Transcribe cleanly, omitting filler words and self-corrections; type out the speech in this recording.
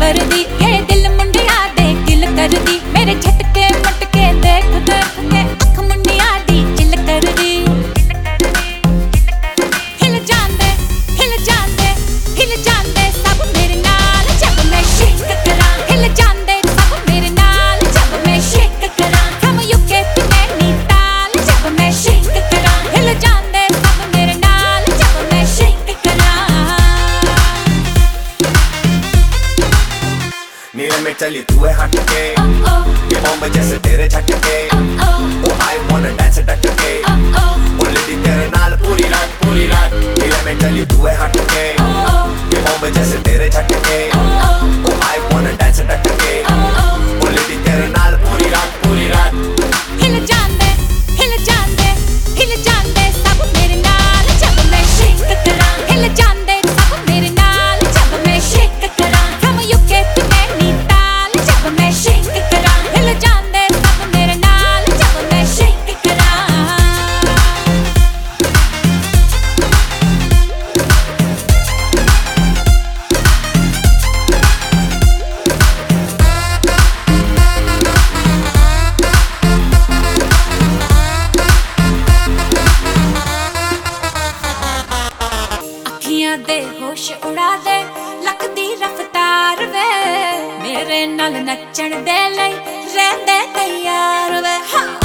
कर दी ये दिल मुंडिया दे गिल कर दी मेरे झटके मटके देख देख के अख मुंडिया दी चिल कर दी हिल जांदे सब मेरे नाल जब मैं शेक करा हिल जांदे सब मेरे नाल जब मैं शेक करा from UK to नैनीताल जब मैं शेक करा हिल जांदे सब मेरे नाल जब मैं शेक करा नीले में चली तू है हटके ये बॉम्ब जैसे तेरे झटके ओ आई वांना डांस डटके ओ लेडी तेरे नाल पूरी रात नीले में चली तू है हटके ये बॉम्ब जैसे तेरे झटके ओ आई वांना डांस डटके ओ लेडी तेरे नाल पूरी रात हिल जांदे सब मेरे नाल जब मैं शेक करा हिल जांदे सब मेरे नाल जब मैं शेक करा from UK to नैनीताल जब मैं शेक करा हिल जांदे सब मेरे नाल जब मैं शेक करा अखियां दे होश उड़ा दे लकदी रफ्तार वे मेरे नाल नचण दे लई रहंदे तैयार वे हाँ